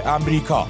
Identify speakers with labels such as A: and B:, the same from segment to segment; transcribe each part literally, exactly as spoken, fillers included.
A: امریکا.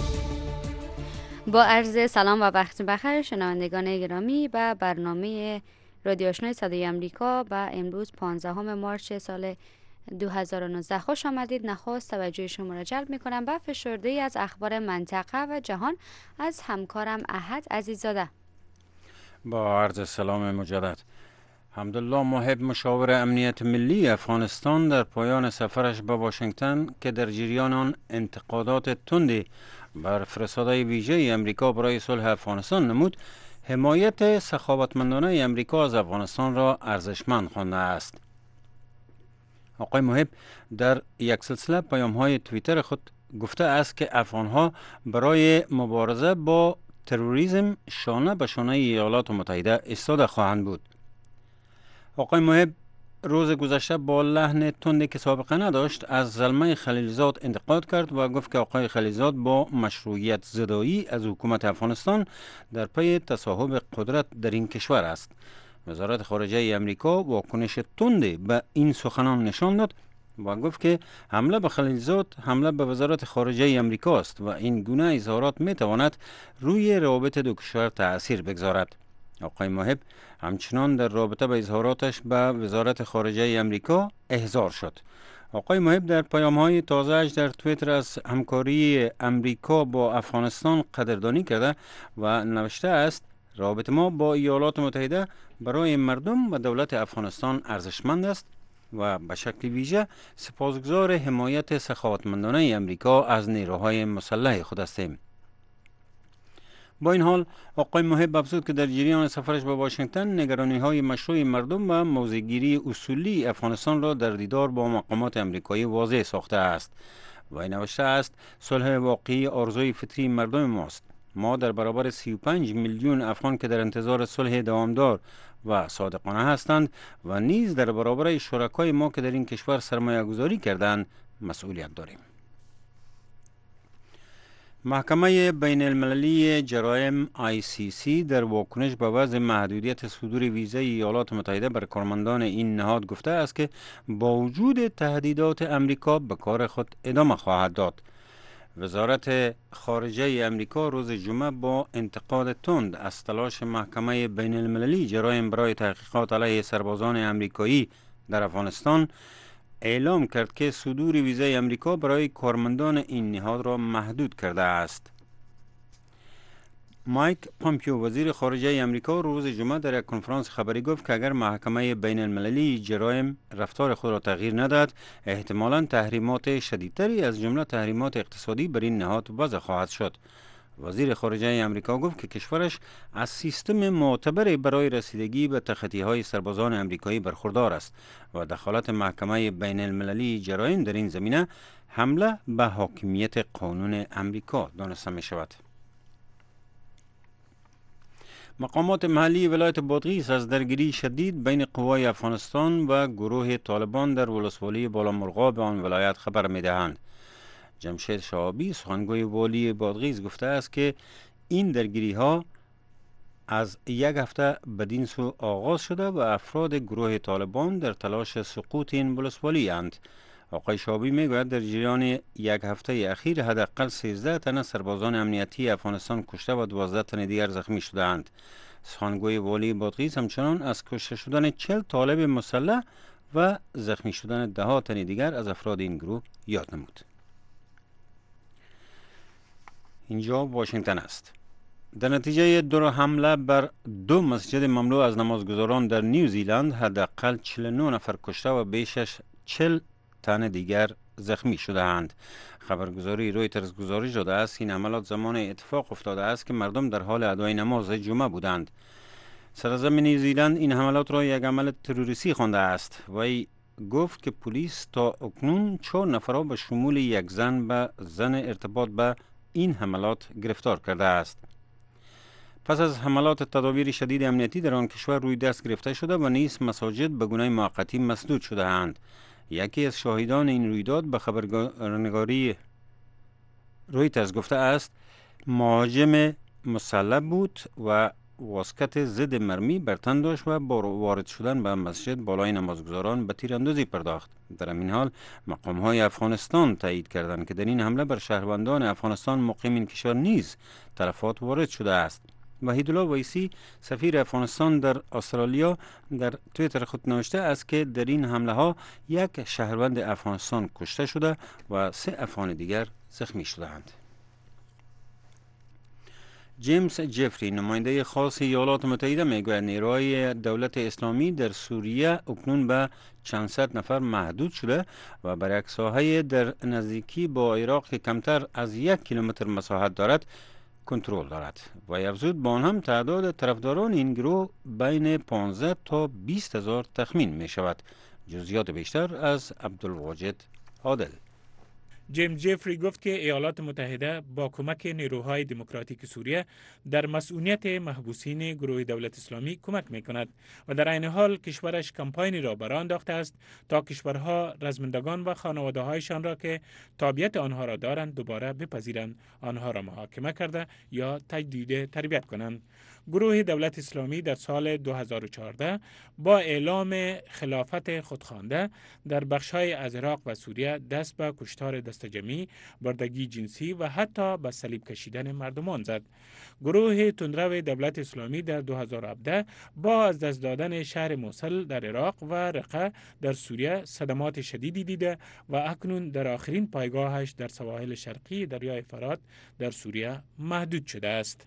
B: با عرض سلام و وقت بخیر شنوندگان گرامی به برنامه رادیو آشنای صدای امریکا و امروز پانزدهم مارس سال دو هزار و نوزده خوش آمدید. نخست توجه شما را جلب می‌کنم به فشرده‌ای از اخبار منطقه و جهان از همکارم احد عزیزاده.
C: با عرض سلام مجدد. حمدالله محب مشاور امنیت ملی افغانستان در پایان سفرش به واشنگتن که در جریان آن انتقادات تندی بر فرستاده ویژه امریکا برای صلح افغانستان نمود، حمایت سخاوتمندانه امریکا از افغانستان را ارزشمند خوانده است. آقای محب در یک سلسله پیام‌های توییتر خود گفته است که افغان‌ها برای مبارزه با تروریسم شانه به شانه ایالات متحده ایستاده خواهند بود. آقای محب روز گذشته با لحن تندی که سابقه نداشت از زلمه خلیلزاد انتقاد کرد و گفت که آقای خلیلزاد با مشروعیت زدایی از حکومت افغانستان در پی تصاحب قدرت در این کشور است. وزارت خارجه امریکا واکنش تندی به این سخنان نشان داد و گفت که حمله به خلیلزاد حمله به وزارت خارجه امریکا است و این گونه اظهارات می تواند روی روابط دو کشور تأثیر بگذارد. آقای محب همچنان در رابطه با اظهاراتش به وزارت خارجه امریکا احضار شد. آقای محب در پیام‌های تازه‌اش در توییتر از همکاری امریکا با افغانستان قدردانی کرده و نوشته است: رابطه ما با ایالات متحده برای مردم و دولت افغانستان ارزشمند است و به شکل ویژه سپاسگزار حمایت سخاوتمندانه امریکا از نیروهای مسلح خود هستیم. با این حال آقای محب افزود که در جریان سفرش به واشنگتن نگرانی‌های مشروع مردم و موضع‌گیری اصولی افغانستان را در دیدار با مقامات امریکایی واضح ساخته است و این نوشته است: صلح واقعی آرزوی فطری مردم ماست. ما در برابر سی و پنج میلیون افغان که در انتظار صلح دوامدار و صادقانه هستند و نیز در برابر شرکای ما که در این کشور سرمایه گذاری کردند مسئولیت داریم. محکمه بین المللی جرایم آی سی سی در واکنش به وضع محدودیت صدور ویزای ایالات متحده بر کارمندان این نهاد گفته است که با وجود تهدیدات امریکا به کار خود ادامه خواهد داد. وزارت خارجه امریکا روز جمعه با انتقاد تند از تلاش محکمه بین المللی جرایم برای تحقیقات علیه سربازان امریکایی در افغانستان اعلام کرد که صدور ویزای امریکا برای کارمندان این نهاد را محدود کرده است. مایک پامپیو وزیر خارجه امریکا روز جمعه در یک کنفرانس خبری گفت که اگر محکمه بین المللی جرایم رفتار خود را تغییر نداد، احتمالاً تحریمات شدیدتری از جمله تحریمات اقتصادی بر این نهاد وضع خواهد شد. وزیر خارجه امریکا گفت که کشورش از سیستم معتبری برای رسیدگی به تخطی‌های سربازان امریکایی برخوردار است و دخالت محکمه بین المللی جرایم در این زمینه حمله به حاکمیت قانون امریکا دانسته می شود. مقامات محلی ولایت بادغیس از درگیری شدید بین قوای افغانستان و گروه طالبان در ولسوالی بالامرغاب آن ولایت خبر می دهند. جمشید شهابی سخنگوی والی بادغیس گفته است که این درگیری ها از یک هفته بدین سو آغاز شده و افراد گروه طالبان در تلاش سقوط این ولسوالی اند. آقای شهابی میگوید در جریان یک هفته اخیر حداقل سیزده تن سربازان امنیتی افغانستان کشته و دوازده تن دیگر زخمی شده اند. سخنگوی والی بادغیس همچنان از کشته شدن چهل طالب مسلح و زخمی شدن ده ها تن دیگر از افراد این گروه یاد نمود. اینجا واشنگتن است. در نتیجه دو حمله بر دو مسجد مملو از نمازگزاران در نیوزیلند حداقل چهل و نه نفر کشته و بیشش چهل تن دیگر زخمی شده اند. خبرگزاری رویترز گزارش داده است این حملات زمان اتفاق افتاده است که مردم در حال ادای نماز جمعه بودند. صدراعظم نیوزیلند این حملات را یک عمل تروریستی خوانده است و گفت که پلیس تا اکنون چهار نفر را به شمول یک زن به زن ارتباط به این حملات گرفتار کرده است. پس از حملات تدابیر شدید امنیتی در آن کشور روی دست گرفته شده و نیز مساجد به گونه موقتی مسدود شده اند. یکی از شاهدان این رویداد به خبرنگاری رویترز گفته است مهاجم مسلح بود و واسکت ضد مرمی بر تن داشت و با وارد شدن به مسجد بالای نمازگزاران به تیراندازی پرداخت. در این حال مقام های افغانستان تایید کردند که در این حمله بر شهروندان افغانستان مقیم این کشور نیز تلفات وارد شده است. وحیدالله ویسی سفیر افغانستان در استرالیا در توییتر خود نوشته است که در این حمله ها یک شهروند افغانستان کشته شده و سه افغان دیگر زخمی شده‌اند. جیمز جفری نماینده خاص ایالات متحده میگوید نیروهای دولت اسلامی در سوریه اکنون به چند صد نفر محدود شده و بر یک ساحه در نزدیکی با عراق که کمتر از یک کیلومتر مساحت دارد کنترل دارد و افزود با آن هم تعداد طرفداران این گروه بین پانزده تا بیست هزار تخمین می شود. جزئیات بیشتر از عبدالواجد عادل.
A: جیمز جفری گفت که ایالات متحده با کمک نیروهای دموکراتیک سوریه در مسئولیت محبوسین گروه دولت اسلامی کمک می کند و در عین حال کشورش کمپاینی را برآ انداخته است تا کشورها رزمندگان و خانواده هایشان را که تابعیت آنها را دارند دوباره بپذیرند، آنها را محاکمه کرده یا تجدید تربیت کنند. گروه دولت اسلامی در سال دو هزار و چهارده با اعلام خلافت خودخوانده در بخش‌های از عراق و سوریه دست به کشتار دستجمعی، بردگی جنسی و حتی به صلیب کشیدن مردمان زد. گروه تندرو دولت اسلامی در دو هزار و هفده با از دست دادن شهر موصل در عراق و رقه در سوریه صدمات شدیدی دیده و اکنون در آخرین پایگاهش در سواحل شرقی دریای فرات در سوریه محدود شده است.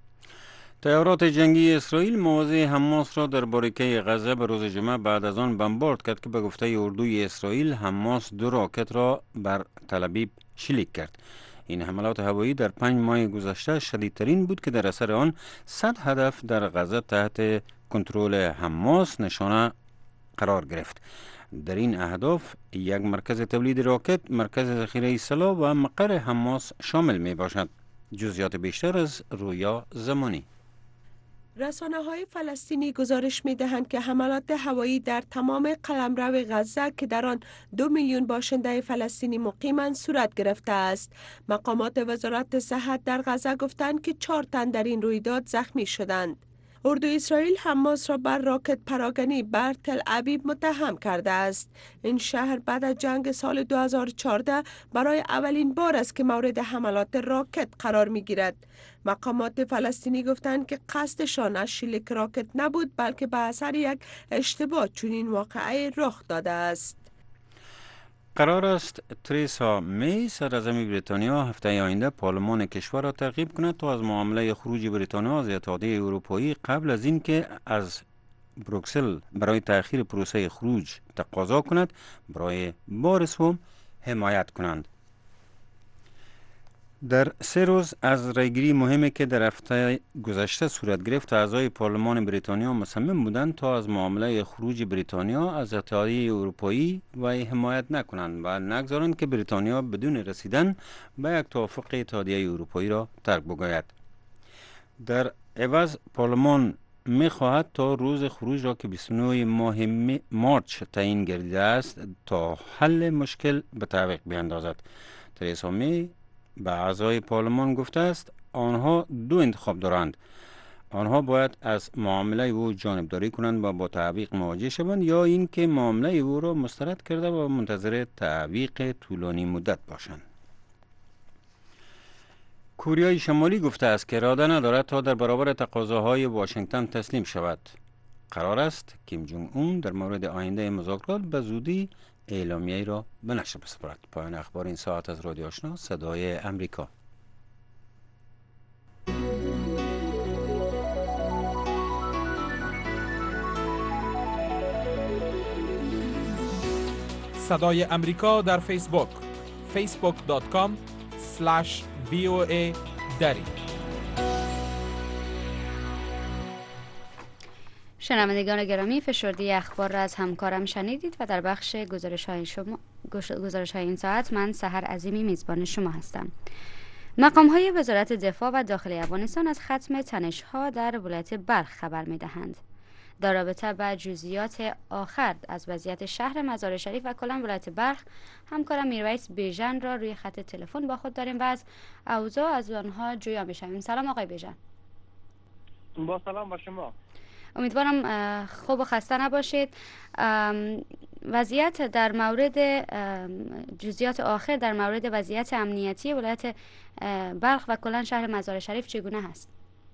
C: تیارات جنگی اسرائیل مواضع حماس را در باریکه غزه به روز جمعه بعد از آن بمبارد کرد که به گفته اردوی اسرائیل حماس دو راکت را بر تل‌آبیب شلیک کرد. این حملات هوایی در پنج ماه گذشته شدیدترین بود که در اثر آن صد هدف در غزه تحت کنترل حماس نشانه قرار گرفت. در این اهداف یک مرکز تولید راکت، مرکز ذخیره سلاح و مقر حماس شامل می باشد. جزئیات بیشتر از رویا زمانی.
D: رسانه‌های فلسطینی گزارش می‌دهند که حملات هوایی در تمام قلمرو غزه که در آن دو میلیون باشنده فلسطینی مقیمند صورت گرفته است. مقامات وزارت صحت در غزه گفتند که چهار تن در این رویداد زخمی شدند. اردوی اسرائیل حماس را بر راکت پراکنی بر تل‌آبیب متهم کرده است. این شهر بعد از جنگ سال دو هزار و چهارده برای اولین بار است که مورد حملات راکت قرار می‌گیرد. مقامات فلسطینی گفتند که قصدشان از شلیک راکت نبود بلکه به اثر یک اشتباه چنین واقعه رخ داده است.
C: قرار است تریسا می صدراعظم بریتانیا هفته آینده پارلمان کشور را ترغیب کند تا از معامله خروج بریتانیا از اتحادیه اروپایی قبل از اینکه از بروکسل برای تأخیر پروسه خروج تقاضا کند برای بار سوم حمایت کنند. در سه روز از رایگیری مهمی که در هفته گذشته صورت گرفت، اعضای پارلمان بریتانیا مصمم بودند تا از معامله خروج بریتانیا از اتحادیه اروپایی و حمایت نکنند و نگذارند که بریتانیا بدون رسیدن به یک توافق اتحادیه اروپایی را ترک بگوید. در عوض پارلمان می خواهد تا روز خروج را که بیست و نه ماه مارچ تعیین گردیده است تا حل مشکل به تعویق بیاندازد. تریسا می به اعضای پارلمان گفته است آنها دو انتخاب دارند. آنها باید از معامله او جانبداری کنند و با تعویق مواجه شوند یا اینکه معامله او را مسترد کرده و منتظر تعویق طولانی مدت باشند. کره شمالی گفته است که اراده ندارد تا در برابر تقاضاهای واشنگتن تسلیم شود. قرار است کیم جونگ اون در مورد آینده مذاکرات به زودی اعلامیه را به نشر بسپارد. پایان اخبار این ساعت از رادیو آشنا صدای امریکا.
E: صدای امریکا در فیسبوک فیسبوک دات کام اسلش وی او ای دری.
B: شنوندگان گرامی، فشرده اخبار را از همکارم شنیدید و در بخش گزارش های شما گزارش های این ساعت من سحر عظیمی میزبان شما هستم. مقام های وزارت دفاع و داخلی افغانستان از ختم تنش ها در ولایت بلخ خبر می دهند. در رابطه با جزئیات آخر از وضعیت شهر مزار شریف و کلا ولایت بلخ همکارم میرویس بیژن را روی خط تلفن با خود داریم و از اوضاع از آنها جویا می‌شویم. سلام آقای بیژن.
F: با سلام با شما.
B: امیدوارم خوب و خسته نباشید. وضعیت در مورد جزئیات آخر در مورد وضعیت امنیتی ولایت بلخ و کلا شهر مزار شریف چگونه هست؟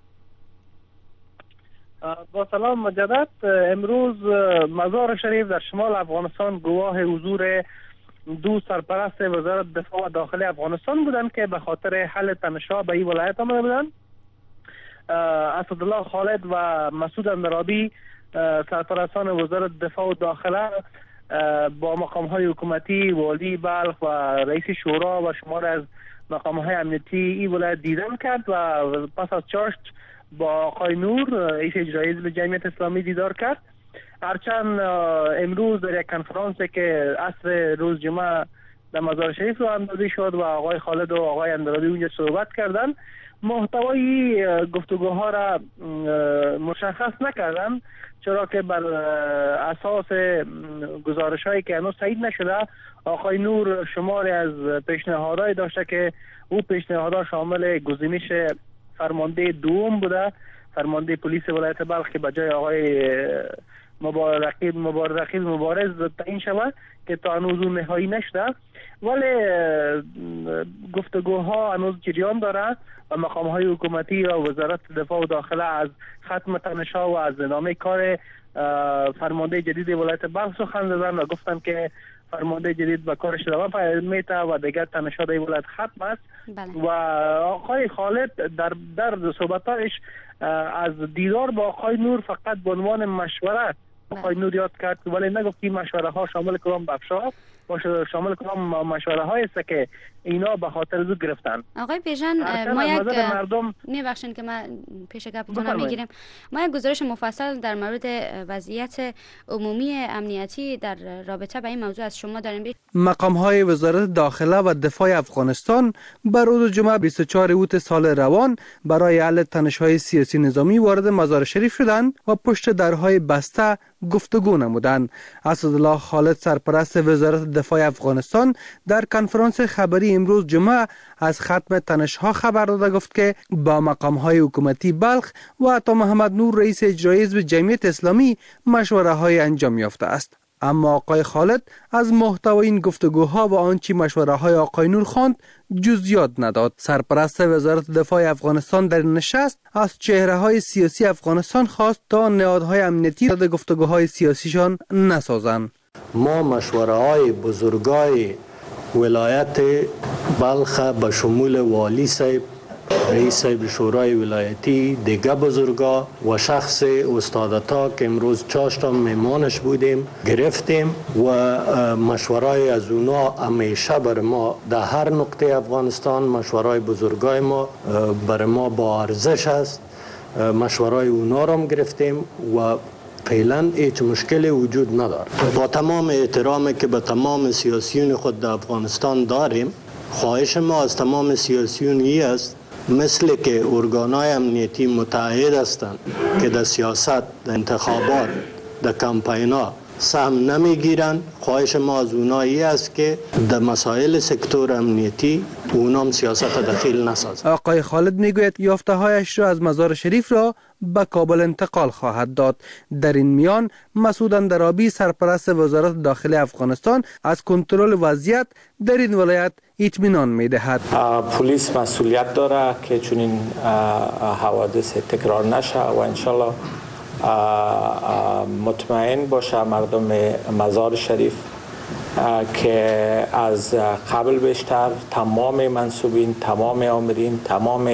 F: با سلام مجدد. امروز مزار شریف در شمال افغانستان گواه حضور دو سرپرست وزارت دفاع داخلی افغانستان بودند که به خاطر حل تنش‌ها به این ولایت آمده بودند. اسدالله خالد و مسعود اندرابی سرپرستان وزارت دفاع داخله با مقام‌های حکومتی، والی بلخ و رئیس شورا و شمار از مقام‌های امنیتی این ولایت دیدن کرد و پس از چاشت با آقای نور رئیس اجرایی حزب جمعیت اسلامی دیدار کرد. هرچند امروز در یک کنفرانسی که عصر روز جمعه در مزار شریف رو اندازی شد و آقای خالد و آقای اندرابی اونجا صحبت کردن، محتوای گفتگوها را مشخص نکردن، چرا که بر اساس گزارش هایی که هنوز تایید نشده آقای نور شماری از پیشنهادهای داشته که او پیشنهادها شامل گزینش فرمانده دوم بوده، فرمانده پلیس ولایت بلخ که به جای آقای مبارکی مبارکی مبارز تعیین شود که تا هنوز اون نهایی نشده، ولی گفتگوها هنوز جریان داره و مقام های حکومتی و وزارت دفاع داخله از ختم تنش‌ها و از ادامه کار فرمانده جدید ولایت بلخ سخن زدن و گفتن که فرمانده جدید به کارش ادامه میده و دیگر تنش‌ها در ولایت ختم است. بله. و آقای خالد در در صحبتایش از دیدار با آقای نور فقط به عنوان مشوره آقای نور یاد کرد، ولی نگفت این مشوره ها شامل کدام بخش‌ها باشه، شامل کدام مشوره هایی است که اینا به خاطر زود گرفتن.
B: آقای بیژن ما یک مردم نبخشین که ما پیش گپتون میگیریم، ما یک گزارش مفصل در مورد وضعیت عمومی امنیتی در رابطه با این موضوع از شما داریم.
G: مقام های وزارت داخله و دفاع افغانستان بر روز جمعه بیست و چهار اوت سال روان برای حل تنش‌های سیاسی نظامی وارد مزار شریف شدند و پشت درهای بسته گفتگو نمودند. اسدالله خالد سرپرست وزارت دفاع افغانستان در کنفرانس خبری امروز جمعه از ختم تنش‌ها خبر داده گفت که با مقام‌های حکومتی بلخ و عطا محمد نور رئیس اجرایی حزب جمعیت اسلامی مشوره‌های انجام یافته است. اما آقای خالد از محتوای این گفتگوها و آنچه مشوره‌های آقای نور خواند جزئیات نداد. سرپرست وزارت دفاع افغانستان در نشست از چهره‌های سیاسی افغانستان خواست تا نهادهای امنیتی رد گفتگوهای سیاسیشان نسازند.
H: ما مشوره‌های بزرگای ولایت بلخ به شمول والی صاحب، رئیس صاحب شورای ولایتی، دیگه بزرگا و شخص استادتا که امروز چاشتا میمانش بودیم گرفتیم و مشورای از اونا همیشه بر ما در هر نقطه افغانستان مشورای بزرگای ما بر ما با ارزش است. مشورای اونا را هم گرفتیم و فعلا هیچ مشکلی وجود نداره. با تمام احترامی که به تمام سیاسیون خود در افغانستان داریم، خواهش ما از تمام سیاسیون این است مثل که ارگانهای امنیتی متعهد هستند که در سیاست، در انتخابات، در کمپینا سهم نمیگیرند، خواهش ما از اونایی است که در مسائل سکتور امنیتی اونام سیاست دخیل نسازند.
G: آقای خالد میگوید یافته هایش را از مزار شریف را به کابل انتقال خواهد داد. در این میان مسعود اندرابی سرپرست وزارت داخلی افغانستان از کنترل وضعیت در این ولایت اطمینان میدهد.
I: پلیس مسئولیت داره که چون این حوادث تکرار نشه و انشالله مطمئن باشه مردم مزار شریف که از قبل بیشتر تمام منصوبین، تمام آمرین، تمام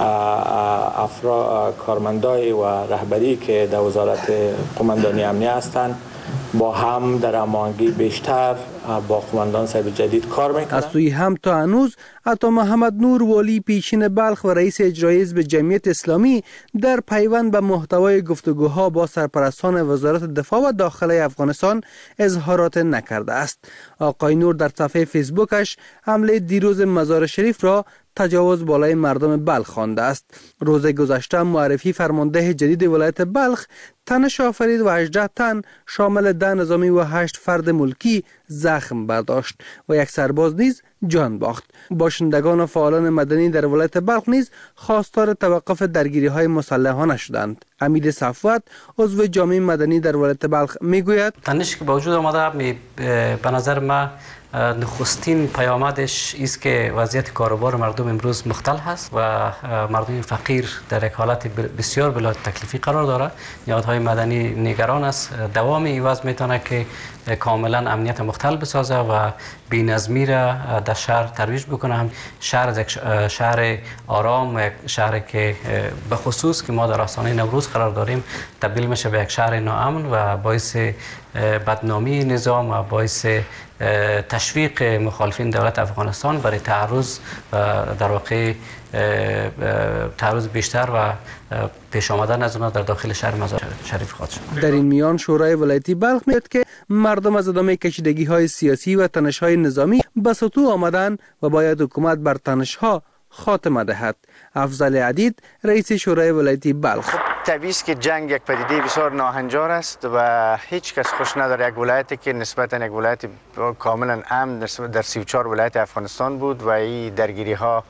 I: افراد کارمندای و رهبری که در وزارت قماندانی امنیه هستند با هم در هماهنگی بیشتر با قماندان صاحب جدید کار میکنند.
G: از سوی هم تا هنوز عطا محمد نور والی پیشین بلخ و رئیس اجرایی حزب جمعیت اسلامی در پیوند به محتوای گفتگوها با سرپرستان وزارت دفاع و داخله افغانستان اظهارات نکرده است. آقای نور در صفحه فیسبوکش حمله دیروز مزار شریف را تجاوز بالای مردم بلخ خوانده است. روز گذشته معرفی فرمانده جدید ولایت بلخ تنش آفرید و هجده تن شامل ده نظامی و هشت فرد ملکی زخم برداشت و یک سرباز نیز جان باخت. باشندگان و فعالان مدنی در ولایت بلخ نیز خواستار توقف درگیری های مسلحانه شدند. امید صفوت عضو جامعه مدنی در ولایت بلخ میگوید
J: تنشی که با وجود آمده به نظر ما نخستین پیامدش است که وضعیت کاروبار مردم امروز مختل هست و مردم فقیر در یک حالت بسیار بلا تکلیفی قرار دارد. نهادهای مدنی نگران است دوام این وضع میتونه که کاملا امنیت مختل بسازه و بی‌نظمی را در شهر ترویج بکنه. هم شهر از یک شهر آرام، یک شهر که به خصوص که ما در آستانه نوروز قرار داریم تبدیل میشه به یک شهر ناامن و باعث بدنامی نظام و باعث تشویق مخالفین دولت افغانستان برای تعرض در واقع تعرض بیشتر و پیش آمدن از اونها در داخل شهر مزار شریف خواهد شد.
G: در این میان شورای ولایتی بلخ میگوید که مردم از ادامه کشیدگی های سیاسی و تنش های نظامی به سطوح آمدند و باید حکومت بر تنش ها خاتمه دهد. افضل عدید رئیس شورای ولایتی بلخ:
K: طبیعی است که جنگ یک پدیده بسیار ناهنجار است و هیچ کس خوش نداره یک ولایتی که نسبتا یک ولایت کاملا امن در سی و چهار ولایت افغانستان بود و این درگیری ها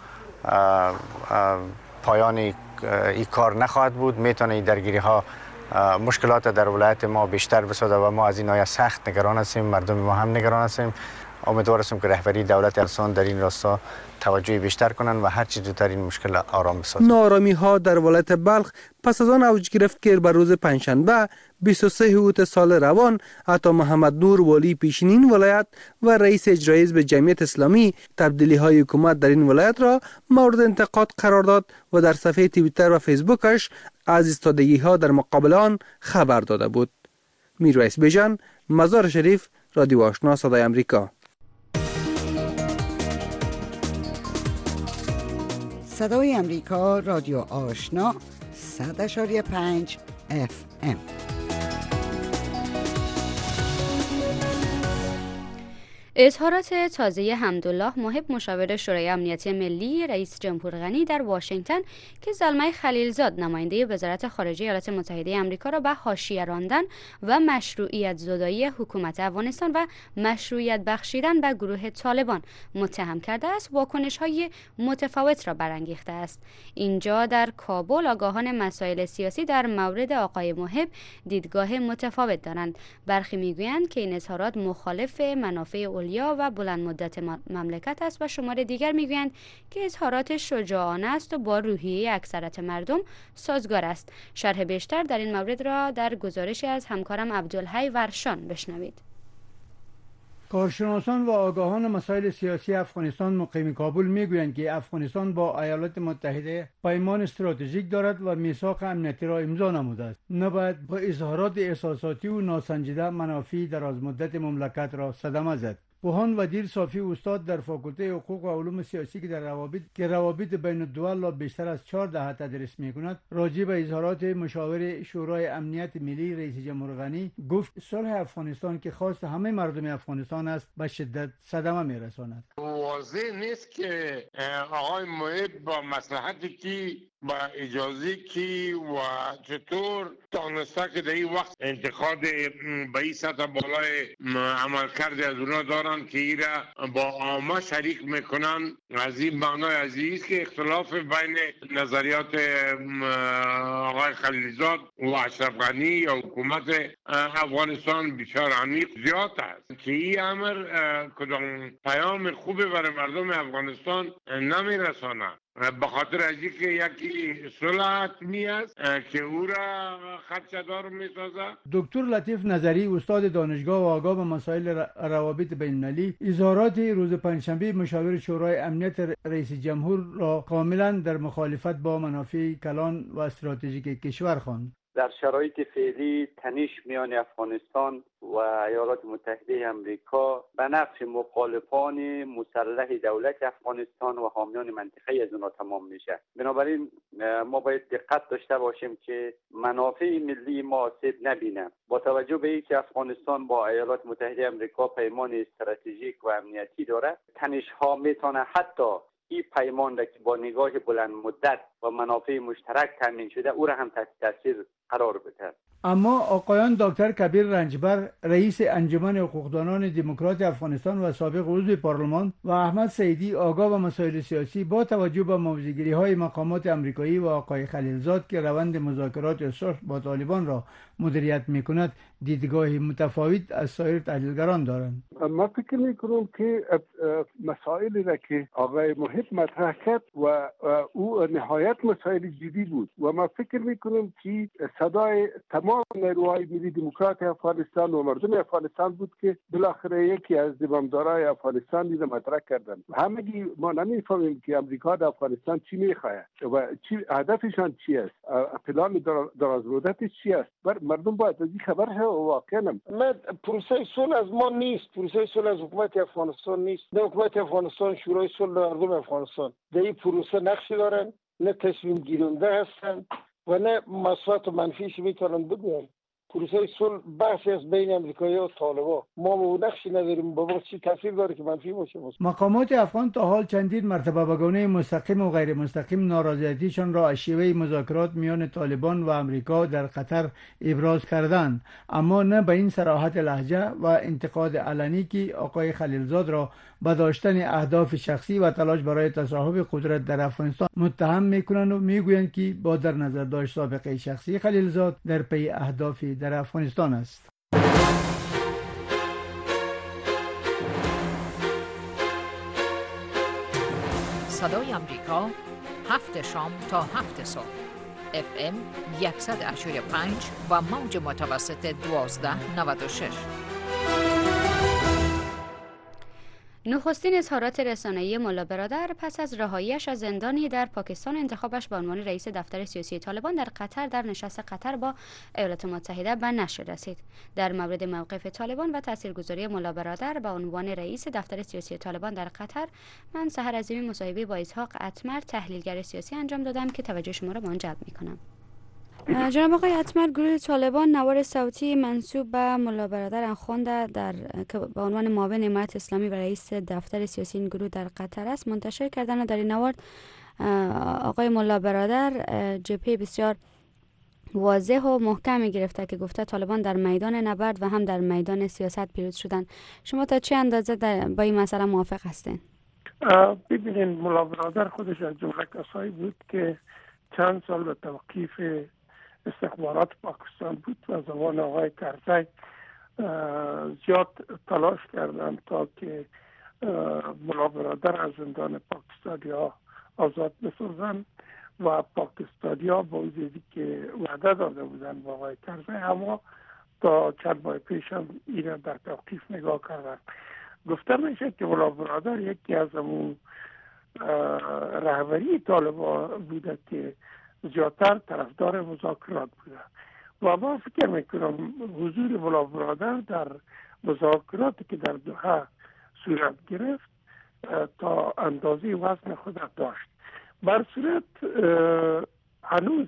K: پایان این کار نخواهد بود. میتونه این درگیری ها مشکلات در ولایت ما بیشتر بسازه و ما از این آیه سخت نگران هستیم. مردم ما هم نگران هستیم. امیدوار هستیم که رهبری دولت افغانستان در این راستا توجه بیشتر کنند و هر چه زودتر این مشکل آرام بسازند.
G: ناآرامی ها در ولایت بلخ پس از آن اوج گرفت که بر روز پنجشنبه بیست و سه اوت سال روان عطا محمد نور والی پیشین ولایت و رئیس اجرایی حزب جمعیت اسلامی تبدیلی های حکومت در این ولایت را مورد انتقاد قرار داد و در صفحه توییتر و فیسبوکش از ایستادگی ها در مقابل آن خبر داده بود. میرویس بیژن، مزار شریف، رادیو آشنا صدای امریکا.
L: صدای امریکا، رادیو آشنا، صد اشاری پنج اف ام.
B: اظهارات تازه حمدالله محب مشاور شورای امنیتی ملی رئیس جمهور غنی در واشنگتن که زلمه خلیلزاد نماینده وزارت خارجه ایالات متحده آمریکا را به حاشیه راندن و مشروعیت زدایی حکومت افغانستان و مشروعیت بخشیدن به گروه طالبان متهم کرده است، واکنش‌های متفاوت را برانگیخته است. اینجا در کابل آگاهان مسائل سیاسی در مورد آقای محب دیدگاه متفاوت دارند. برخی میگویند که این اظهارات مخالف منافع اولیا و بلند مدت مملکت است و شمار دیگر میگویند که اظهارات شجاعانه است و با روحیه اکثریت مردم سازگار است. شرح بیشتر در این مورد را در گزارشی از همکارم عبدالحی ورشان بشنوید.
M: کارشناسان و آگاهان مسائل سیاسی افغانستان مقیم کابل میگویند که افغانستان با ایالات متحده پیمان استراتژیک دارد و میثاق امنیتی را امضا نموده است. نباید با اظهارات احساساتی و ناسنجیده منافع دراز مدت مملکت را صدمه زد. بوهان ودیر صافی استاد در فاکولته حقوق و علوم سیاسی که در روابط که روابط بین الدول را بیشتر از چهار دهه تدریس می‌کند، راجع به اظهارات مشاور شورای امنیت ملی رئیس جمهور غنی گفت صلح افغانستان که خواست همه مردم افغانستان است به شدت صدمه می‌رساند.
N: واضح نیست که آقای محب با مصلحتی که با اجازه کی و چطور تانسته که در این وقت انتقاد به این سطح بالای عمل کرده از اونا دارن که این را با عامه شریک میکنن. از این معنای عزیز که اختلاف بین نظریات آقای خلیلزاد و اشرف غنی یا حکومت افغانستان بسیار عمیق زیاد است که این امر کدام پیام خوبی برای مردم افغانستان نمیرسانه. به خاطر از اینکه یکی صلح حتمی است که او را خدشه‌دار می‌سازه.
M: دکتر لطیف نظری استاد دانشگاه و آگاه به مسائل روابط بین‌المللی اظهارات روز پنجشنبه مشاور شورای امنیت رئیس جمهور را کاملا در مخالفت با منافع کلان و استراتژیک کشور خواند.
O: در شرایط فعلی تنش میان افغانستان و ایالات متحده آمریکا به نفع مخالفان مسلح دولت افغانستان و حامیان منطقه از اونها تمام میشه. بنابراین ما باید دقت داشته باشیم که منافع ملی ما آسیب نبینه. با توجه به اینکه افغانستان با ایالات متحده آمریکا پیمان استراتژیک و امنیتی داره، تنش ها میتونه حتی این پیمان را که با نگاه بلند مدت و منافع مشترک تامین شده او را هم تحت تاثیر قرار بده.
M: اما آقایان دکتر کبیر رنجبر رئیس انجمن حقوقدانان دموکرات افغانستان و سابق عضو پارلمان و احمد سعیدی آگاه به مسائل سیاسی با توجه به موضع‌گیری های مقامات آمریکایی و آقای خلیلزاد که روند مذاکرات صلح با طالبان را مدیریت می‌کند دیدگاه متفاوت از سایر تحلیلگران دارند.
P: ما فکر می‌کنم که مسائلی را که آقای محب مطرح کرد و او نهایت مسائل جدی بود و ما فکر می‌کنم که صدای تمام نیروهای ملی دموکرات افغانستان و مردم افغانستان بود که بالاخره یکی از زمامدارای افغانستان نیز مطرح کردند. همگی ما نمی‌فهمیم که امریکا در افغانستان چی می‌خواهد و چی هدفشان چی است، پلان درازمدت چی است. بر مردم باید از این خبر ها واقعا
Q: ما پروسه صلح از ما نیست، پروسه صلح از حکومت افغانستان نیست. نه حکومت افغانستان شورای صلح مردم افغانستان در این پروسه نقشی دارن، نه تصمیم گیرنده هستن و نه مثبت و منفیش میتونن بگن. پروسه صلح بحثی از بین امریکایی و طالبان، ما و نقشی نداریم. بابا چی تاثیر داره که منفی باشه؟
M: مقامات افغان تا حال چندین مرتبه به گونه مستقیم و غیر مستقیم نارضایتیشان را از شیوه مذاکرات میان طالبان و امریکا در قطر ابراز کردند، اما نه به این صراحت لهجه و انتقاد علنی که آقای خلیلزاد را به داشتن اهداف شخصی و تلاش برای تصاحب قدرت در افغانستان متهم میکنند و میگویند که با در نظر داشت سابقه شخصی خلیلزاد در پی اهداف در افغانستان است.
R: صدای امریکا، هفت شام تا هفت صبح، اف ام صد و هشتاد و پنج و موج متوسط دوازده نود و شش.
B: نخستین اظهارات رسانه‌ای ملا برادر پس از رهایی‌اش از زندانی در پاکستان انتخابش به عنوان رئیس دفتر سیاسی طالبان در قطر در نشست قطر با ایالات متحده به نشر رسید. در مورد موقف طالبان و تاثیرگذاری ملا برادر به عنوان رئیس دفتر سیاسی طالبان در قطر، من سحر عظیمی مصاحبه با اسحاق اتمر تحلیلگر سیاسی انجام دادم که توجه شما را به آن جلب می‌کنم. جناب آقای اتمر، گروه طالبان نوار صوتی منسوب به ملا برادر اخوند در که به عنوان معاون امارت اسلامی و رئیس دفتر سیاسی این گروه در قطر است منتشر کردن و در این نوار آقای ملا برادر جبهه بسیار واضح و محکمی گرفته که گفته طالبان در میدان نبرد و هم در میدان سیاست پیروز شدن. شما تا چه اندازه با این مسئله موافق هستین؟
Q: ببینید، ملا برادر خودش از جمله کسایی بود که چند سال به توقیف استخبارات پاکستان بود و زمان آقای کرزی زیاد تلاش کردن تا که ملا برادر از زندان پاکستانی ها آزاد بسازن و پاکستانی ها با وجودی که وعده داده بودن با آقای کرزی، اما تا چند ماه پیش هم این در توقیف نگاه کردن. گفته میشه که ملا برادر یکی از همون رهبری طالبان بوده که زیادتر طرفدار مذاکرات بوده و ما فکر میکنم حضور ملا برادر در مذاکراتی که در دوحه صورت گرفت تا اندازه وزن خود داشت. بر صورت هنوز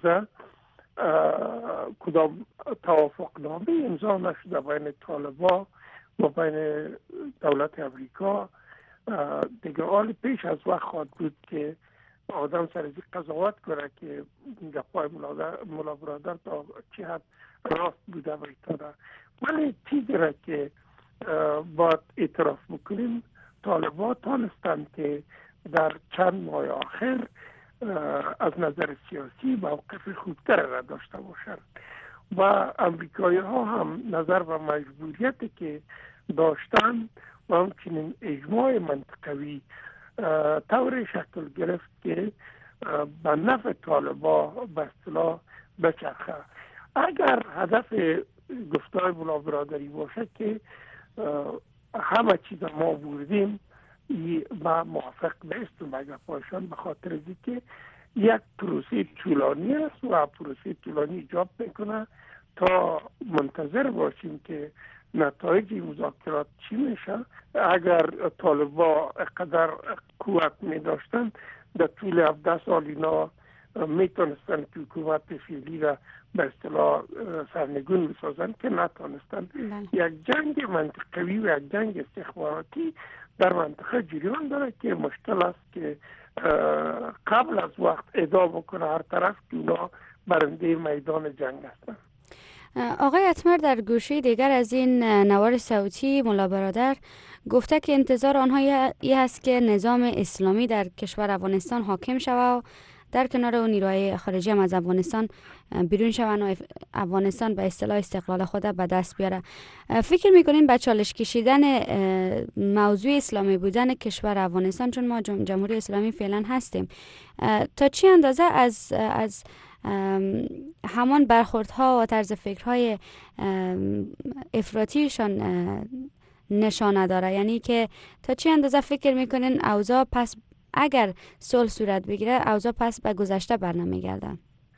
Q: کدام توافق نامه امضا نشده بین طالبان و بین دولت امریکا. دیگه حال پیش از وقت خواهد بود که آدم سر از قضاوت کنه که گپای ملا برادر تا چه حد راست بوده و ایتاده. ولی چیزی را که باید اعتراف بکنیم، طالبان تانستند که در چند ماه آخر از نظر سیاسی موقف خوبتر را داشته باشند و امریکایی ها هم نظر و مجبوریتی که داشتن و همچنین اجماع منطقوی طور شکل گرفت که به نفع طالبان به اصطلاح بچرخه. اگر هدف گفتار ملا برادری باشه که همه چیز ما بردیم، ما موافق نیستم اگر پایشان، به خاطر از که یک پروسه طولانی است و پروسه طولانی ایجاب میکنه تا منتظر باشیم که نتایج مذاکرات چی میشه. اگر طالبان قدر قوت می داشتن در طول هفده سال اینا میتونستن که حکومت فعلی را به اصطلاح سرنگون بسازن که نتونستن. یک جنگ منطقوی و یک جنگ استخباراتی در منطقه جریان داره که مشکل است که قبل از وقت ادعا بکنه هر طرف که اونا برنده میدان جنگ هستن.
B: آقای اتمر در گوشه دیگر از این نوار صوتی مولا برادر گفته که انتظار آنها این است که نظام اسلامی در کشور افغانستان حاکم شود و در کنار اون نیروهای خارجی هم از افغانستان بیرون شوند و افغانستان به اصطلاح استقلال خود به دست بیاره. فکر میکنین به چالش کشیدن موضوع اسلامی بودن کشور افغانستان، چون ما جمهوری اسلامی فعلا هستیم، تا چه اندازه از از همان برخوردها و طرز فکرهای افراطیشان نشانه داره؟ یعنی که تا چه اندازه فکر میکنین اوضاع پس اگر صلح صورت بگیره اوضاع پس به گذشته برنمیگردن؟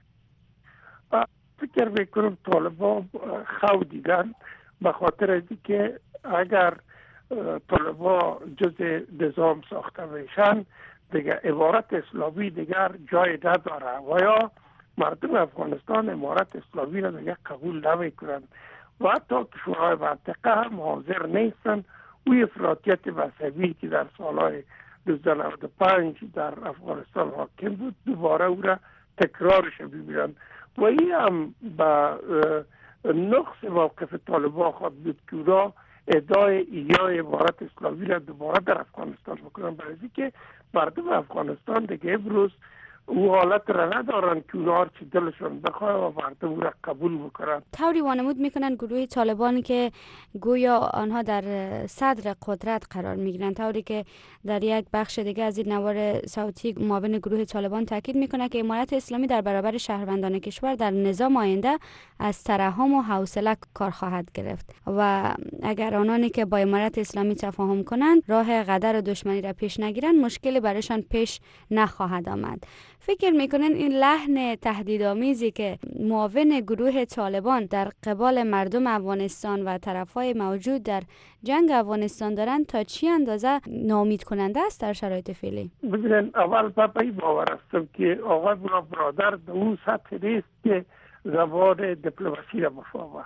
Q: فکر میکنم طالبان خو دیدن، به خاطر اینکه که اگر طالبان جز نظام ساخته میشن دیگه عبارت اسلامی دیگر جای نداره و یا مردم افغانستان عبارت اسلامی را دیگه قبول نمیکنن و حتی کشورهای منطقه هم حاضر نیستن و افراطیت مذهبی که در سالهای نوزده نود و پنج در افغانستان حاکم بود دوباره او را تکرارش ببینن و این هم به نقص موقف طالبان خواهد بود که اونا ادعای ایای عبارت اسلامی را دوباره در افغانستان بکنن، برای که مردم افغانستان دیگه امروز او حالت را ندارن که اونا چی دلشون بخواه و مردم را قبول بکنن.
B: طوری وانمود میکنن گروه طالبان که گویا آنها در صدر قدرت قرار میگیرن، طوری که در یک بخش دیگه از این نوار صوتی معاون گروه طالبان تاکید میکنه که امارت اسلامی در برابر شهروندان کشور در نظام آینده از ترحم و حوصله کار خواهد گرفت و اگر آنانی که با امارت اسلامی تفاهم کنند راه غدر و دشمنی را پیش نگیرند مشکلی برایشان پیش نخواهد آمد. فکر میکنن این لحن تهدیدآمیزی که معاون گروه طالبان در قبال مردم افغانستان و طرفهای موجود در جنگ افغانستان دارند تا چی اندازه ناامید کننده است در شرایط فعلی؟
Q: ببینن اول پاپای باور هستم که آقای مولا برادر در اون سطح نیست که زبان دیپلماسی را بفهمه.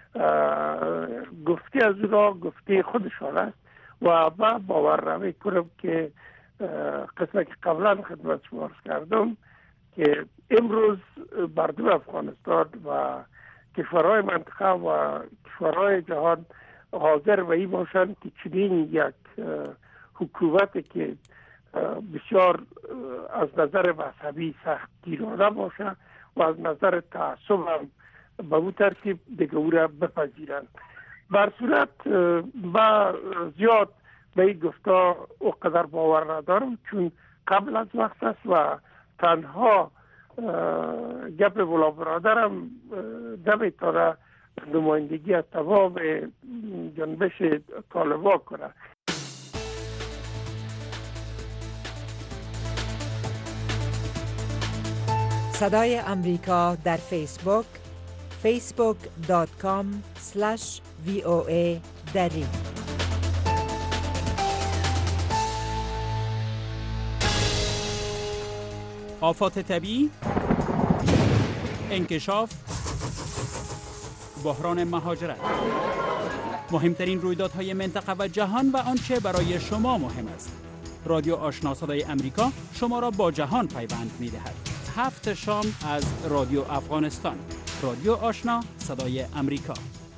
Q: گفته از اونا گفته خودشان است و من باور نمیکنم که قسمه که قبلا خدمت شما عرض کردم که امروز مردم افغانستان و کشورهای منطقه و کشورهای جهان حاضر به این باشند که چنین یک حکومتی که بسیار از نظر مذهبی سخت گیرانه باشه و از نظر تعصب هم به اون ترتیب دیگه او را بپذیرند. بر صورت ما زیاد به این گفتا اقدر باور ندارم، چون قبل از وقت است و تنها گپ مولا برادرم نمیتونه نمایندگی از تمام جنبش طالبان کنه.
S: صدای امریکا در فیسبوک فیسبوک دات کام اسلش وی او ای دری.
E: آفات طبیعی، انکشاف، بحران مهاجرت، مهمترین رویدادهای منطقه و جهان و آنچه برای شما مهم است. رادیو آشنا صدای امریکا شما را با جهان پیوند می‌دهد. هفت شام از رادیو افغانستان. رادیو آشنا صدای امریکا.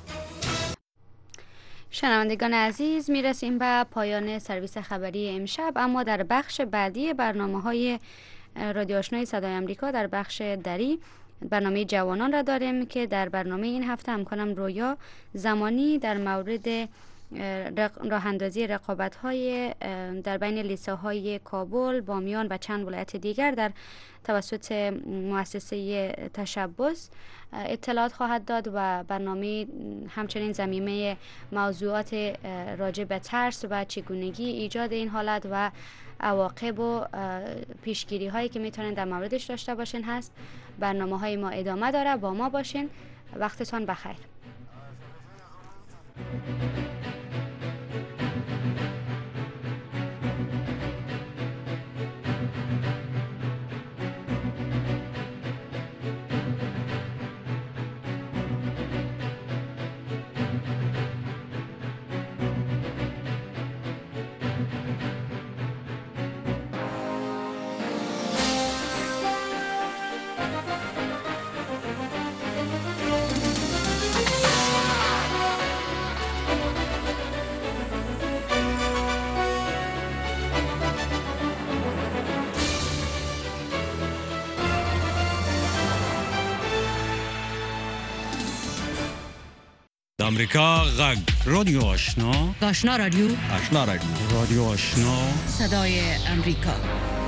B: شنوندگان عزیز، میرسیم به پایان سرویس خبری امشب، اما در بخش بعدی برنامه‌های رادیو آشنای صدای امریکا در بخش دری برنامه جوانان را داریم که در برنامه این هفته همکارم رویا زمانی در مورد راه اندازی رقابت‌های در بین لیسه‌های کابل، بامیان و چند ولایت دیگر در توسط مؤسسه تشبث اطلاعات خواهد داد و برنامه همچنین ضمیمه موضوعات راجع به ترس و چگونگی ایجاد این حالت و عواقب و پیشگیری هایی که میتونن در موردش داشته باشین هست. برنامه های ما ادامه داره، با ما باشین. وقتتان بخیر.
T: امریکا غږ رادیو آشنا
U: آشنا رادیو
T: آشنا رادیو رادیو آشنا
U: صدای امریکا